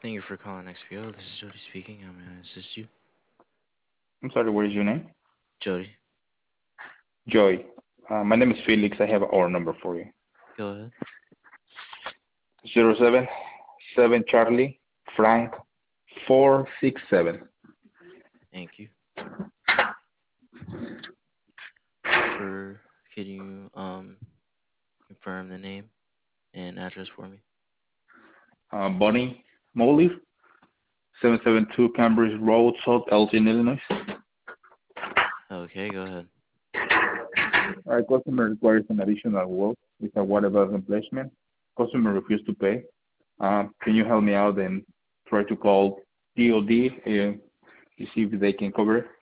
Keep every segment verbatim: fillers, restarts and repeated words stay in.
Thank you for calling X P O. This is Jody speaking. How may I assist you? I'm sorry, what is your name? Jody, Joy. Uh, my name is Felix. I have our number for you. go ahead. Zero seven seven Charlie Frank four six seven. Thank you. For Can you um confirm the name and address for me? Uh, Bonnie Molly, seven seven two Cambridge Road, South Elgin, Illinois. Okay, go ahead. Our customer requires an additional work with a water valve replacement. Customer refused to pay. Uh, can you help me out and try to call D O D uh, to see if they can cover it?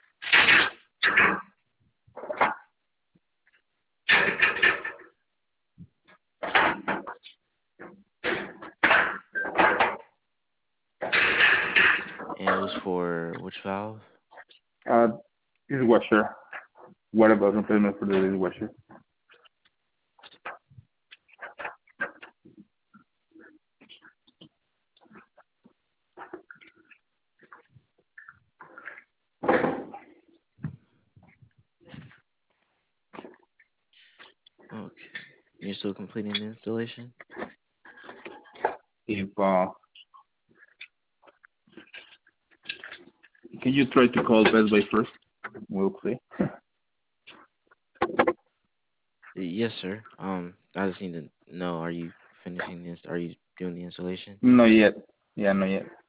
And it was for which valve? Uh, dishwasher. Water valve replacement for the dishwasher. Okay. You're still completing the installation? If uh, Can you try to call Best Buy first? We'll see. Yes, sir. Um, I just need to know: Are you finishing this? Are you doing the installation? Not yet. Yeah, not yet.